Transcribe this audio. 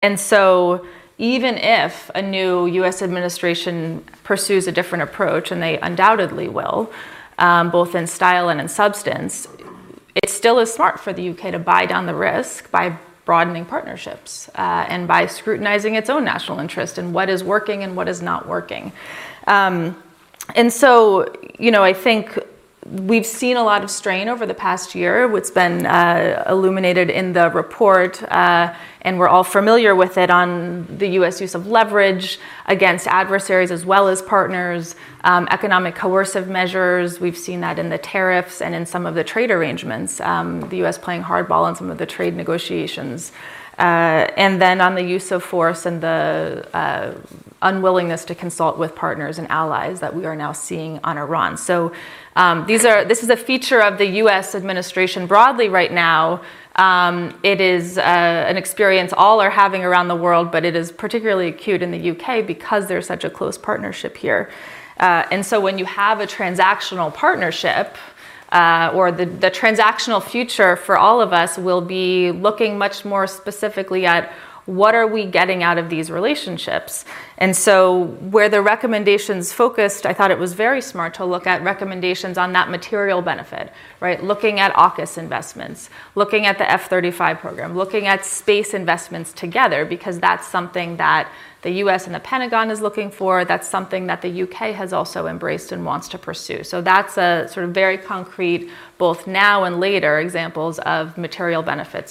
And so even if a new US administration pursues a different approach, and they undoubtedly will, both in style and in substance, it still is smart for the UK to buy down the risk by broadening partnerships and by scrutinizing its own national interest and what is working and what is not working. And so, I think we've seen a lot of strain over the past year. It's been illuminated in the report, and we're all familiar with it, on the U.S. use of leverage against adversaries as well as partners, economic coercive measures. We've seen that in the tariffs and in some of the trade arrangements, the U.S. playing hardball in some of the trade negotiations. And then on the use of force and the unwillingness to consult with partners and allies that we are now seeing on Iran. So this is a feature of the U.S. administration broadly right now. It is an experience all are having around the world, but it is particularly acute in the UK because there's such a close partnership here. And so when you have a transactional partnership, or the transactional future for all of us will be looking much more specifically at what are we getting out of these relationships. And so where the recommendations focused, I thought it was very smart to look at recommendations on that material benefit, right? Looking at AUKUS investments, looking at the F-35 program, looking at space investments together, because that's something that the US and the Pentagon is looking for. That's something that the UK has also embraced and wants to pursue. So that's a sort of very concrete, both now and later, examples of material benefits